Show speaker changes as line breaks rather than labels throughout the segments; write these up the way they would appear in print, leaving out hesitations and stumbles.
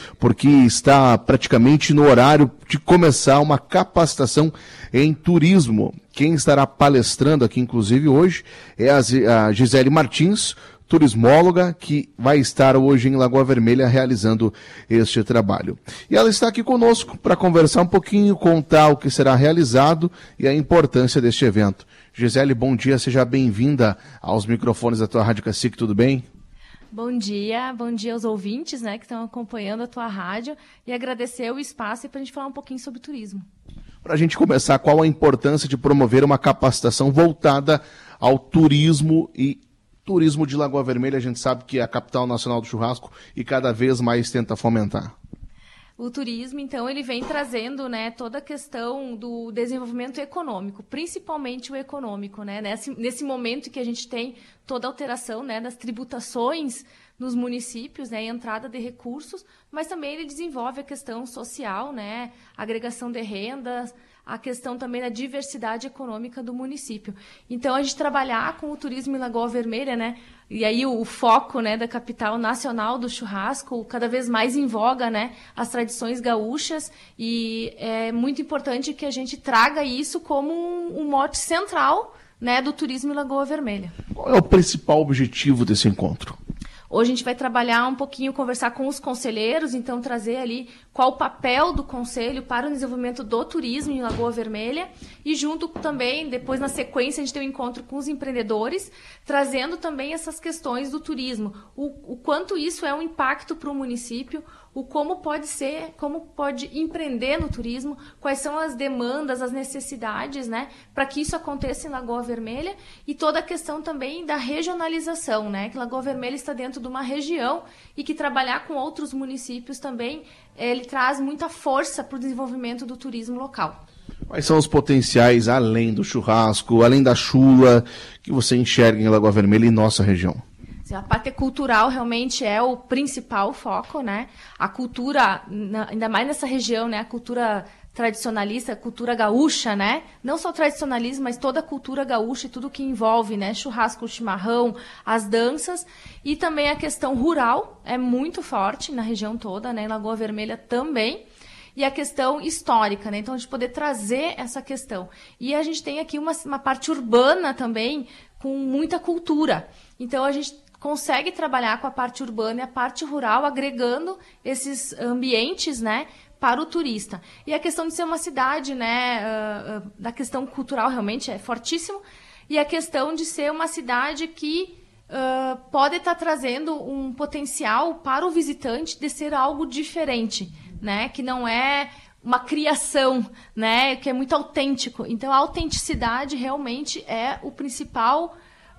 porque está praticamente no horário de começar uma capacitação em turismo. Quem estará palestrando aqui, inclusive, hoje é a Gisele Martins, turismóloga, que vai estar hoje em Lagoa Vermelha realizando este trabalho. E ela está aqui conosco para conversar um pouquinho, contar o que será realizado e a importância deste evento. Gisele, bom dia, seja bem-vinda aos microfones da tua Rádio Cacique, tudo bem?
Bom dia aos ouvintes, né, que estão acompanhando a tua rádio, e agradecer o espaço para a gente falar um pouquinho sobre turismo.
Para a gente começar, qual a importância de promover uma capacitação voltada ao turismo e turismo de Lagoa Vermelha? A gente sabe que é a capital nacional do churrasco e cada vez mais tenta fomentar.
O turismo, então, ele vem trazendo, né, toda a questão do desenvolvimento econômico, principalmente o econômico, né? Nesse momento que a gente tem toda a alteração, né, das tributações nos municípios, né, entrada de recursos, mas também ele desenvolve a questão social, né, agregação de rendas, a questão também da diversidade econômica do município. Então, a gente trabalhar com o turismo em Lagoa Vermelha, né, e aí o foco, né, da capital nacional do churrasco, cada vez mais em voga, né, as tradições gaúchas, e é muito importante que a gente traga isso como um mote central, né, do turismo em Lagoa Vermelha.
Qual é o principal objetivo desse encontro?
Hoje a gente vai trabalhar um pouquinho, conversar com os conselheiros, então trazer ali qual o papel do conselho para o desenvolvimento do turismo em Lagoa Vermelha, e junto também, depois na sequência, a gente tem um encontro com os empreendedores, trazendo também essas questões do turismo, o quanto isso é um impacto para o município, o como pode empreender no turismo, quais são as demandas, as necessidades, né, para que isso aconteça em Lagoa Vermelha, e toda a questão também da regionalização, né, que Lagoa Vermelha está dentro de uma região e que trabalhar com outros municípios também, ele traz muita força para o desenvolvimento do turismo local.
Quais são os potenciais, além do churrasco, além da chula, que você enxerga em Lagoa Vermelha e nossa região?
A parte cultural realmente é o principal foco, né? A cultura, ainda mais nessa região, né? A cultura tradicionalista, a cultura gaúcha, né? Não só tradicionalismo, mas toda a cultura gaúcha e tudo que envolve, né? Churrasco, chimarrão, as danças, e também a questão rural é muito forte na região toda, né? Em Lagoa Vermelha também. E a questão histórica, né? Então, a gente poder trazer essa questão. E a gente tem aqui uma parte urbana também, com muita cultura. Então, a gente consegue trabalhar com a parte urbana e a parte rural, agregando esses ambientes, né, para o turista. E a questão de ser uma cidade, né, da questão cultural realmente é fortíssimo, e a questão de ser uma cidade que pode estar trazendo um potencial para o visitante de ser algo diferente, né, que não é uma criação, né, que é muito autêntico. Então, a autenticidade realmente é o principal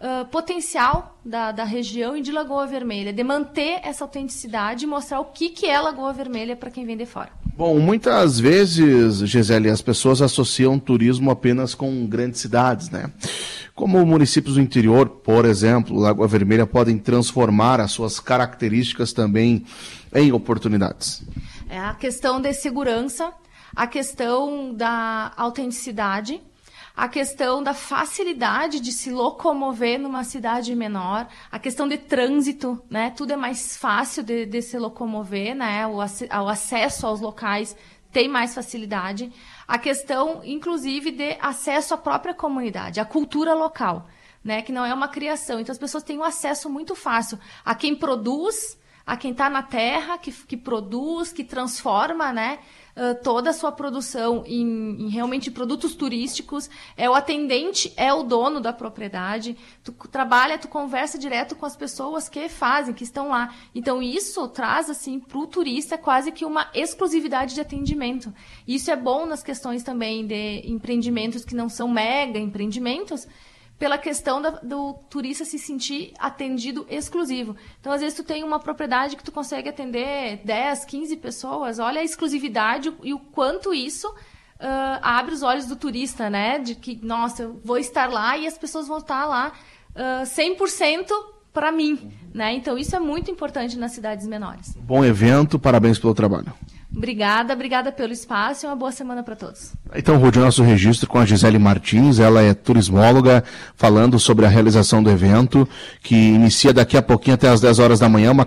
potencial da região e de Lagoa Vermelha, de manter essa autenticidade e mostrar o que é Lagoa Vermelha para quem vem de fora.
Bom, muitas vezes, Gisele, as pessoas associam turismo apenas com grandes cidades, né? Como municípios do interior, por exemplo, Lagoa Vermelha podem transformar as suas características também em oportunidades.
É a questão de segurança, a questão da autenticidade, a questão da facilidade de se locomover numa cidade menor, a questão de trânsito, né? Tudo é mais fácil de se locomover, né? O acesso aos locais tem mais facilidade. A questão, inclusive, de acesso à própria comunidade, à cultura local, né? Que não é uma criação. Então, as pessoas têm um acesso muito fácil a quem produz, a quem está na terra, que produz, que transforma, né? Toda a sua produção em realmente produtos turísticos, o atendente é o dono da propriedade, tu trabalha, tu conversa direto com as pessoas que fazem, que estão lá. Então, isso traz, assim, para o turista quase que uma exclusividade de atendimento. Isso é bom nas questões também de empreendimentos que não são mega empreendimentos, pela questão do turista se sentir atendido exclusivo. Então, às vezes, tu tem uma propriedade que tu consegue atender 10, 15 pessoas. Olha a exclusividade e o quanto isso abre os olhos do turista, né? De que, nossa, eu vou estar lá e as pessoas vão estar lá 100% para mim, né? Então, isso é muito importante nas cidades menores.
Bom evento, parabéns pelo trabalho.
Obrigada pelo espaço e uma boa semana para todos.
Então, Rude, o nosso registro com a Gisele Martins, ela é turismóloga, falando sobre a realização do evento, que inicia daqui a pouquinho até às 10 horas da manhã, uma